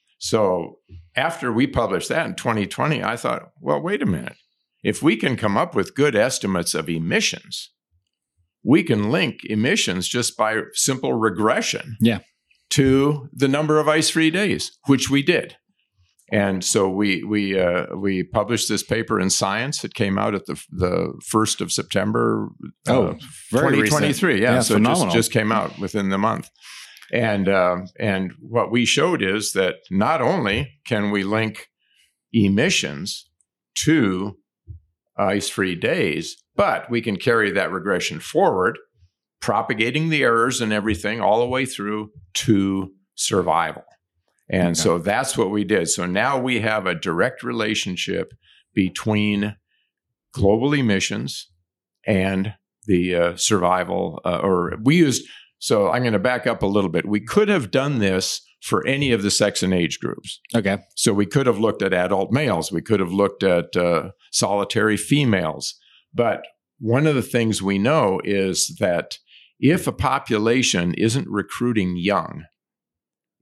So after we published that in twenty twenty, I thought, well, wait a minute. If we can come up with good estimates of emissions, we can link emissions just by simple regression Yeah. to the number of ice-free days, which we did. And so we we uh, we published this paper in Science. It came out at the the first of September, Oh, uh, very twenty twenty-three. recent. Yeah, Yeah, so it just, phenomenal. just came out within the month. And uh, and what we showed is that not only can we link emissions to ice-free days, but we can carry that regression forward, propagating the errors and everything all the way through to survival. And Okay. so that's what we did. So now we have a direct relationship between global emissions and the uh, survival, uh, or we used, so I'm going to back up a little bit. We could have done this for any of the sex and age groups. Okay. So we could have looked at adult males. We could have looked at uh, solitary females. But one of the things we know is that if a population isn't recruiting young,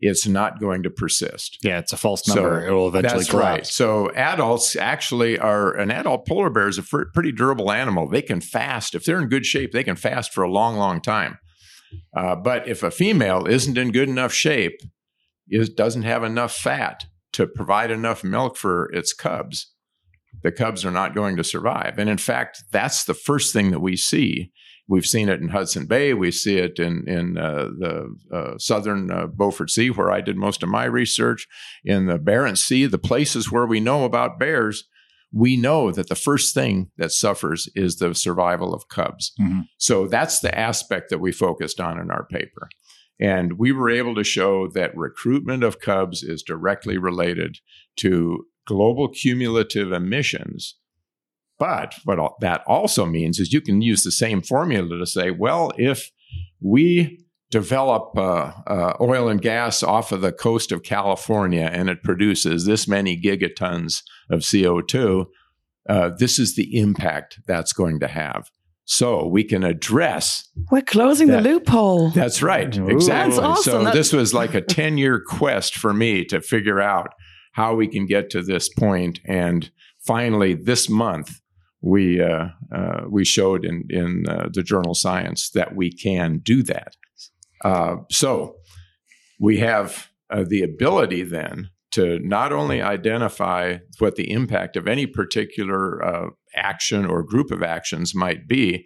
it's not going to persist. Yeah, it's a false number. So it will eventually that's collapse. right. So adults actually are, an adult polar bear is a fr- pretty durable animal. They can fast. If they're in good shape, they can fast for a long, long time. Uh, but if a female isn't in good enough shape, is doesn't have enough fat to provide enough milk for its cubs, the cubs are not going to survive. And in fact, that's the first thing that we see. We've seen it in Hudson Bay. We see it in, in uh, the uh, southern uh, Beaufort Sea, where I did most of my research. In the Barents Sea, the places where we know about bears, we know that the first thing that suffers is the survival of cubs. Mm-hmm. So that's the aspect that we focused on in our paper. And we were able to show that recruitment of cubs is directly related to global cumulative emissions. But what that also means is you can use the same formula to say, well, if we develop uh, uh, oil and gas off of the coast of California and it produces this many gigatons of C O two, uh, this is the impact that's going to have. So we can address. We're closing that. the loophole. That's right. Ooh. Exactly. That's awesome. So That's- this was like a ten-year quest for me to figure out how we can get to this point. And finally, this month, we uh, uh, we showed in, in uh, the journal Science that we can do that. Uh, so we have uh, the ability then to not only identify what the impact of any particular uh, action or group of actions might be,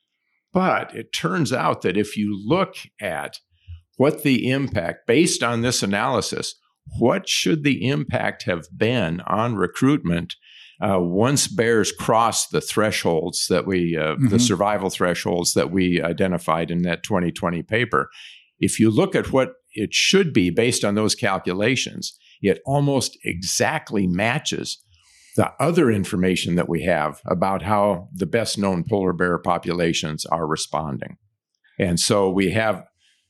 but it turns out that if you look at what the impact, based on this analysis, what should the impact have been on recruitment uh, once bears cross the thresholds that we, uh, mm-hmm. the survival thresholds that we identified in that twenty twenty paper? If you look at what it should be based on those calculations, it almost exactly matches the other information that we have about how the best known polar bear populations are responding. And so we have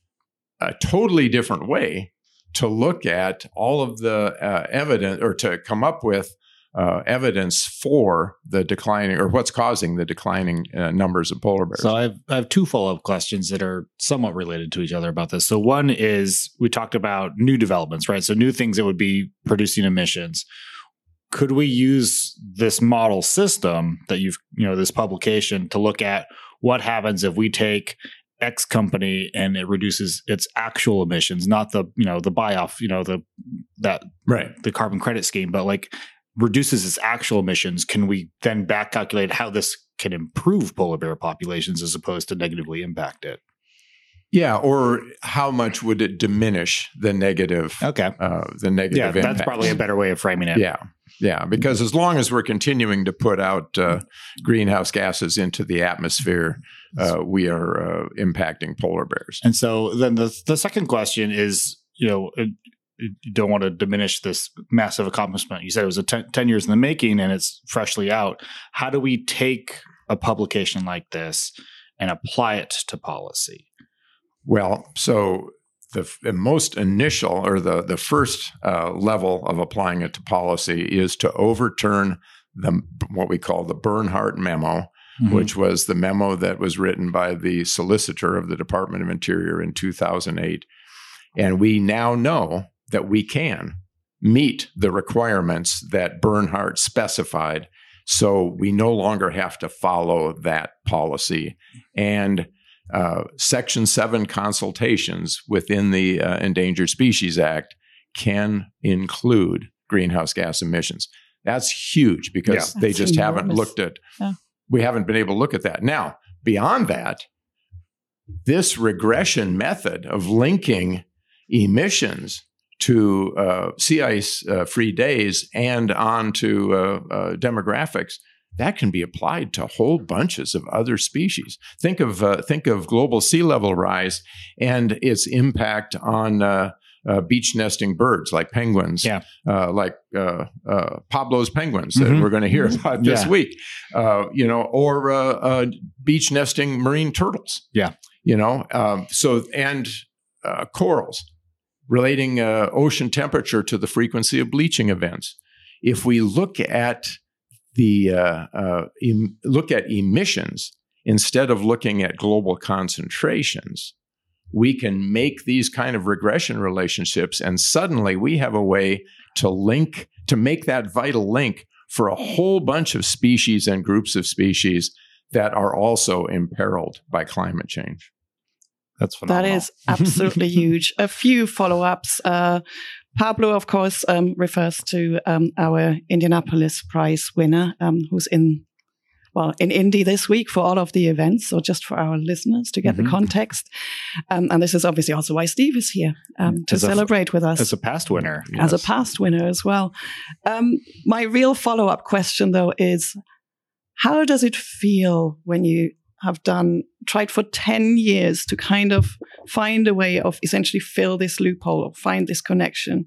a totally different way to look at all of the uh, evidence, or to come up with uh, evidence for the declining, or what's causing the declining uh, numbers of polar bears. So I have, I have two follow-up questions that are somewhat related to each other about this. So one is, we talked about new developments, right? So new things that would be producing emissions. Could we use this model system that you've, you know, this publication to look at what happens if we take X company and it reduces its actual emissions, not the, you know, the buy off, you know, the, that, right, the carbon credit scheme, but like reduces its actual emissions? Can we then back calculate how this can improve polar bear populations as opposed to negatively impact it? Yeah, or how much would it diminish the negative? Okay, uh, the negative. Yeah, impacts. That's probably a better way of framing it. Yeah, yeah, because as long as we're continuing to put out uh, greenhouse gases into the atmosphere, uh, we are uh, impacting polar bears. And so then the the second question is, you know, it, you don't want to diminish this massive accomplishment. You said it was a ten, ten years in the making and it's freshly out. How do we take a publication like this and apply it to policy? Well, so the, the most initial, or the, the first uh, level of applying it to policy is to overturn the what we call the Bernhardt memo, mm-hmm. which was the memo that was written by the solicitor of the Department of Interior in two thousand eight. And we now know that we can meet the requirements that Bernhardt specified, so we no longer have to follow that policy. And Uh, Section seven consultations within the uh, Endangered Species Act can include greenhouse gas emissions. That's huge, because yeah, they just enormous. haven't looked at, yeah. we haven't been able to look at that. Now, beyond that, this regression method of linking emissions to uh, sea ice uh, free days and on to uh, uh, demographics, that can be applied to whole bunches of other species. Think of uh, think of global sea level rise and its impact on uh, uh, beach nesting birds like penguins, yeah. uh, like uh, uh, Pablo's penguins that mm-hmm. we're going to hear about this yeah. week, uh, you know, or uh, uh, beach nesting marine turtles. Yeah, you know, um, so and uh, corals, relating uh, ocean temperature to the frequency of bleaching events. If we look at the uh, uh, em- look at emissions instead of looking at global concentrations, we can make these kind of regression relationships, and suddenly we have a way to link, to make that vital link for a whole bunch of species and groups of species that are also imperiled by climate change. That's phenomenal. That is absolutely huge. A few follow-ups. Uh, Pablo, of course, um, refers to um, our Indianapolis Prize winner, um, who's in, well, in Indy this week for all of the events, so just for our listeners to get mm-hmm. the context. Um, and this is obviously also why Steve is here, um, to as celebrate a, with us. As a past winner. As yes. a past winner as well. Um, my real follow-up question, though, is how does it feel when you have done, tried for ten years to kind of find a way of essentially fill this loophole or find this connection,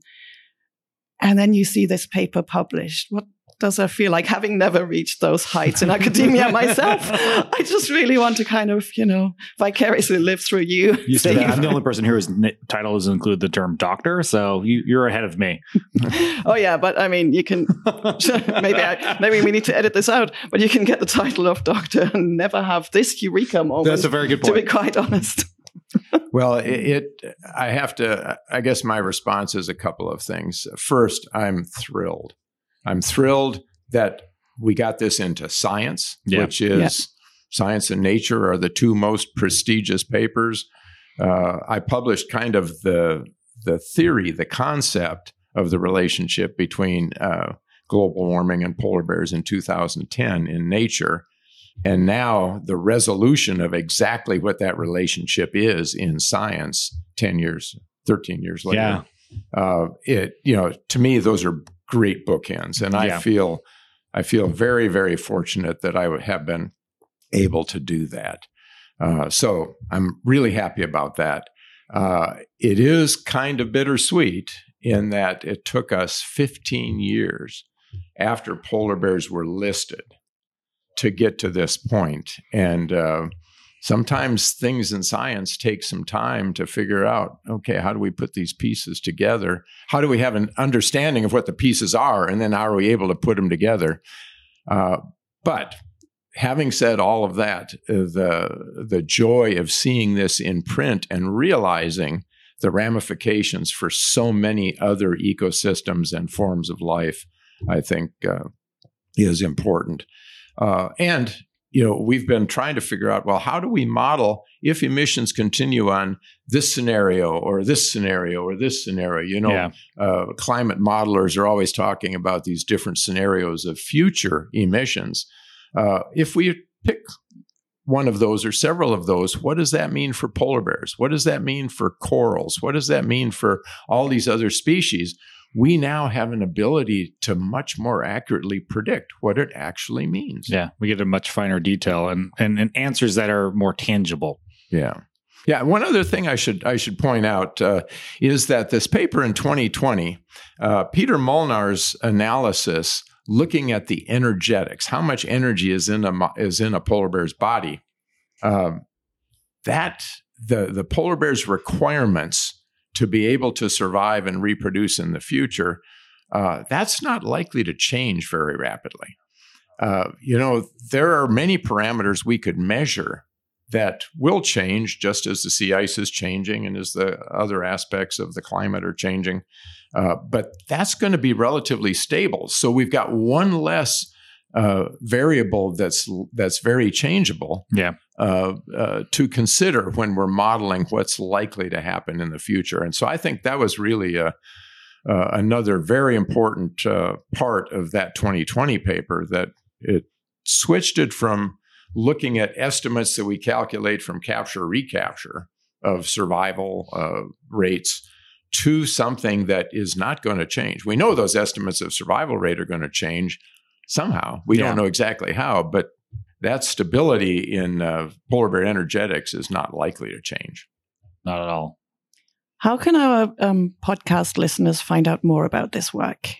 and then you see this paper published? What does that feel like, having never reached those heights in academia myself? I just really want to kind of, you know, vicariously live through you. You say that I'm the only person here whose title doesn't include the term doctor, so you, you're ahead of me. Oh yeah, but I mean, you can maybe I, maybe we need to edit this out. But you can get the title of doctor and never have this eureka moment. That's a very good point. To be quite honest. Well, it, it, I have to, I guess my response is a couple of things. First, I'm thrilled. I'm thrilled that we got this into Science, yeah. which is yeah. Science and Nature are the two most prestigious papers. Uh, I published kind of the, the theory, the concept of the relationship between uh, global warming and polar bears in two thousand ten in Nature. And now the resolution of exactly what that relationship is in Science ten years, thirteen years later. Yeah. Uh, it, you know, to me, those are great bookends. And I yeah. feel, I feel very, very fortunate that I have been able to do that. Uh, so I'm really happy about that. Uh, it is kind of bittersweet in that it took us fifteen years after polar bears were listed to get to this point. And uh, sometimes things in science take some time to figure out, okay, how do we put these pieces together? How do we have an understanding of what the pieces are? And then how are we able to put them together? Uh, but having said all of that, the, the joy of seeing this in print and realizing the ramifications for so many other ecosystems and forms of life, I think uh, is important. Uh, and, you know, we've been trying to figure out, well, how do we model if emissions continue on this scenario or this scenario or this scenario? You know, yeah. uh, climate modelers are always talking about these different scenarios of future emissions. Uh, if we pick one of those or several of those, what does that mean for polar bears? What does that mean for corals? What does that mean for all these other species? We now have an ability to much more accurately predict what it actually means. Yeah, we get a much finer detail and, and, and answers that are more tangible. Yeah. Yeah, one other thing I should I should point out uh, is that this paper in twenty twenty, uh, Peter Molnar's analysis looking at the energetics, how much energy is in a is in a polar bear's body, um, that the the polar bear's requirements to be able to survive and reproduce in the future, uh, that's not likely to change very rapidly. Uh, you know, there are many parameters we could measure that will change just as the sea ice is changing and as the other aspects of the climate are changing. Uh, but that's going to be relatively stable. So we've got one less uh, variable that's that's very changeable. Yeah. Uh, uh, to consider when we're modeling what's likely to happen in the future. And so I think that was really a, uh, another very important uh, part of that twenty twenty paper, that it switched it from looking at estimates that we calculate from capture recapture of survival uh, rates to something that is not going to change. We know those estimates of survival rate are going to change somehow. We yeah. don't know exactly how, but that stability in uh, polar bear energetics is not likely to change. Not at all. How can our um, podcast listeners find out more about this work?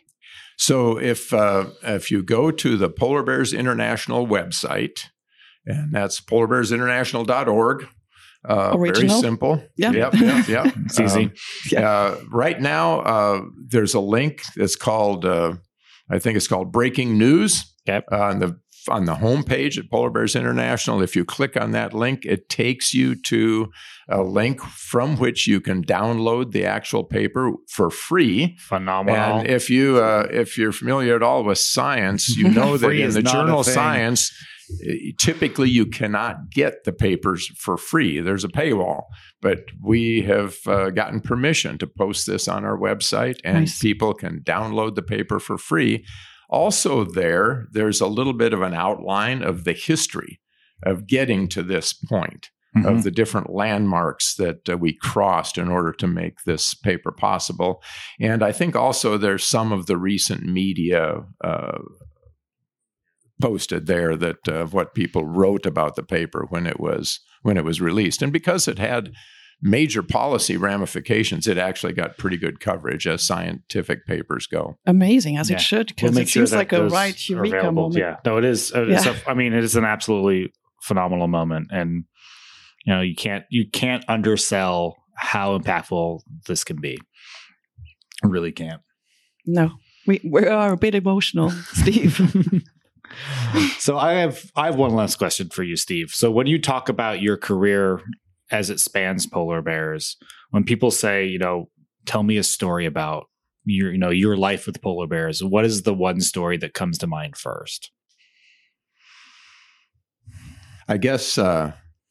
So if uh, if you go to the Polar Bears International website, and that's polar bears international dot org. Uh, very simple. Yeah. Yep, yep, yep. It's easy. Um, yeah. uh, right now, uh, there's a link that's called, uh, I think it's called Breaking News. Yep. Uh, and the on the homepage at Polar Bears International. If you click on that link, it takes you to a link from which you can download the actual paper for free. Phenomenal. And if you uh, if you're familiar at all with science, you know that in the journal Science, typically you cannot get the papers for free. There's a paywall, but we have uh, gotten permission to post this on our website, and nice. People can download the paper for free. Also there, there's a little bit of an outline of the history of getting to this point. Mm-hmm. Of the different landmarks that uh, we crossed in order to make this paper possible. And I think also there's some of the recent media uh, posted there that uh, what people wrote about the paper when it was when it was released. And because it had major policy ramifications, it actually got pretty good coverage as scientific papers go. Amazing, as yeah. it should, because we'll it seems sure like a right eureka moment. Yeah, no, it is. Uh, yeah. a, I mean, it is an absolutely phenomenal moment. And you know, you can't you can't undersell how impactful this can be. You really can't. No, we we are a bit emotional, Steve. So I have I have one last question for you, Steve. So when you talk about your career as it spans polar bears, when people say, you know, tell me a story about your you know your life with polar bears, what is the one story that comes to mind first? I guess. Uh,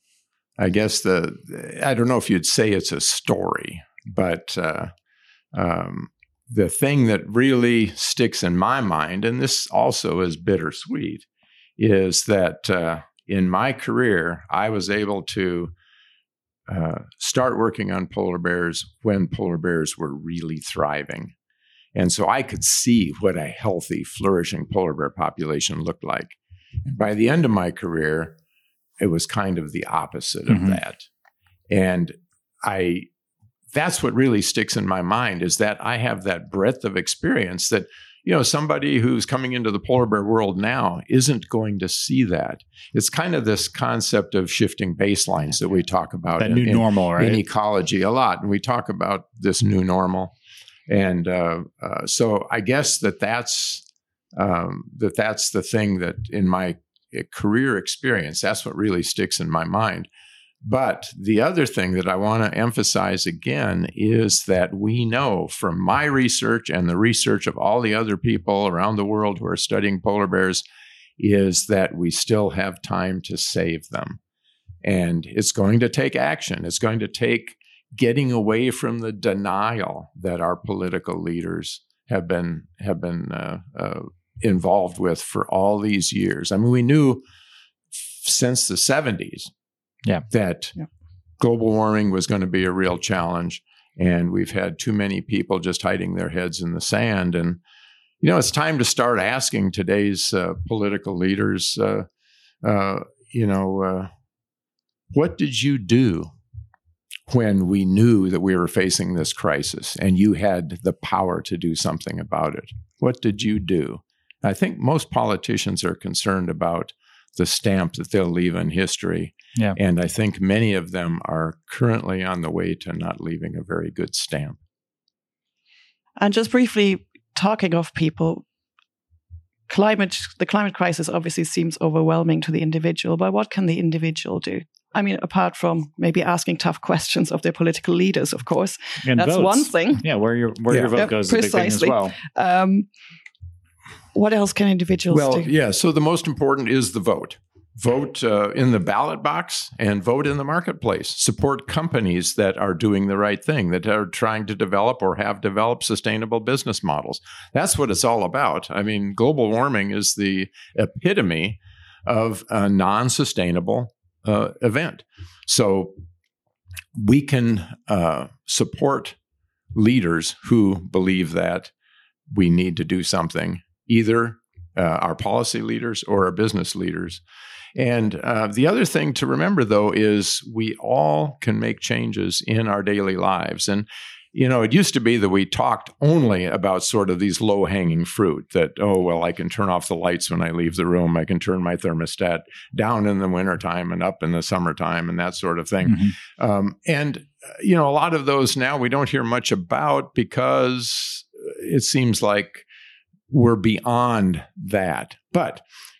I guess the, I don't know if you'd say it's a story, but uh, um, the thing that really sticks in my mind, and this also is bittersweet, is that uh, in my career, I was able to uh, start working on polar bears when polar bears were really thriving. And so I could see what a healthy, flourishing polar bear population looked like. And by the end of my career, it was kind of the opposite of mm-hmm. that. And I, that's what really sticks in my mind, is that I have that breadth of experience that, you know, somebody who's coming into the polar bear world now isn't going to see that. It's kind of this concept of shifting baselines that we talk about that in, new in, normal, right? in ecology a lot. And we talk about this new normal. And uh, uh, so I guess that that's, um, that that's the thing that in my career experience, that's what really sticks in my mind. But the other thing that I want to emphasize again is that we know from my research and the research of all the other people around the world who are studying polar bears is that we still have time to save them. And it's going to take action. It's going to take getting away from the denial that our political leaders have been have been uh, uh, involved with for all these years. I mean, we knew since the seventies yeah. that yeah. global warming was going to be a real challenge, and we've had too many people just hiding their heads in the sand. And, you know, it's time to start asking today's uh, political leaders, uh, uh, you know, uh, what did you do when we knew that we were facing this crisis and you had the power to do something about it? What did you do? I think most politicians are concerned about the stamp that they'll leave in history. Yeah. And I think many of them are currently on the way to not leaving a very good stamp. And just briefly talking of people, climate, the climate crisis obviously seems overwhelming to the individual, but what can the individual do? I mean, apart from maybe asking tough questions of their political leaders, of course, and that's votes. one thing. Yeah, where your where yeah. your vote yeah, goes is a big thing as well. Um, what else can individuals well, do? Well, yeah, so the most important is the vote. Vote uh, in the ballot box and vote in the marketplace. Support companies that are doing the right thing, that are trying to develop or have developed sustainable business models. That's what it's all about. I mean, global warming is the epitome of a non-sustainable uh, event. So we can uh, support leaders who believe that we need to do something, either uh, our policy leaders or our business leaders. And uh, the other thing to remember, though, is we all can make changes in our daily lives. And, you know, it used to be that we talked only about sort of these low-hanging fruit that, oh, well, I can turn off the lights when I leave the room. I can turn my thermostat down in the wintertime and up in the summertime and that sort of thing. Mm-hmm. Um, and, you know, a lot of those now we don't hear much about because it seems like we're beyond that. But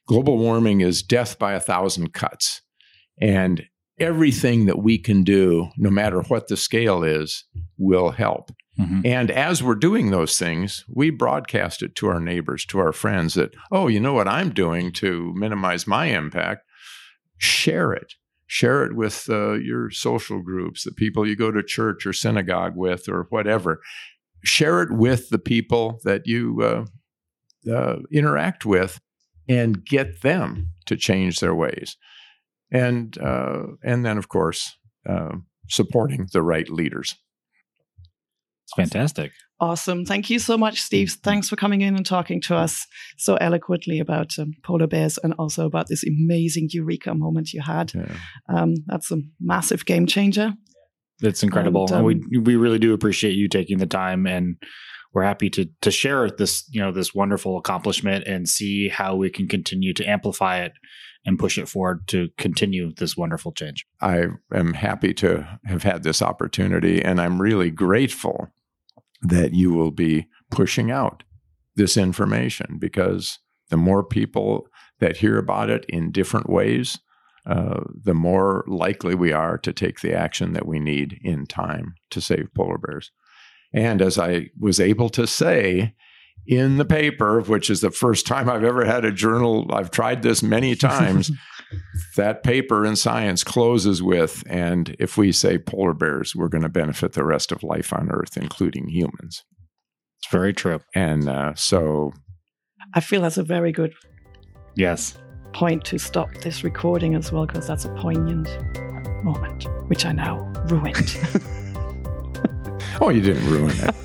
global warming is death by a thousand cuts. And everything that we can do, no matter what the scale is, will help. Mm-hmm. And as we're doing those things, we broadcast it to our neighbors, to our friends that, oh, you know what I'm doing to minimize my impact? Share it. Share it with uh, your social groups, the people you go to church or synagogue with or whatever. Share it with the people that you uh, uh, interact with and get them to change their ways. And uh, and then, of course, uh, supporting the right leaders. It's fantastic. Awesome. Thank you so much, Steve. Thanks for coming in and talking to us so eloquently about um, polar bears and also about this amazing eureka moment you had. Yeah. Um, that's a massive game changer. It's incredible. And, um, and we we really do appreciate you taking the time, and we're happy to to share this, you know, this wonderful accomplishment and see how we can continue to amplify it and push it forward to continue this wonderful change. I am happy to have had this opportunity, and I'm really grateful that you will be pushing out this information, because the more people that hear about it in different ways, uh, the more likely we are to take the action that we need in time to save polar bears. And as I was able to say in the paper, which is the first time I've ever had a journal, I've tried this many times, that paper in Science closes with, and if we say polar bears, we're going to benefit the rest of life on Earth, including humans. It's very true. And uh, so... I feel that's a very good yes point to stop this recording as well, because that's a poignant moment, which I now ruined. Oh, you didn't ruin it.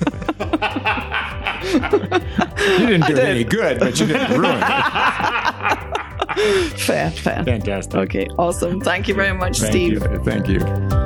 You didn't do it any good, but you didn't ruin it. Fair, fair. Fantastic. Okay, awesome. Thank you very much, Thank Steve. You. Thank you.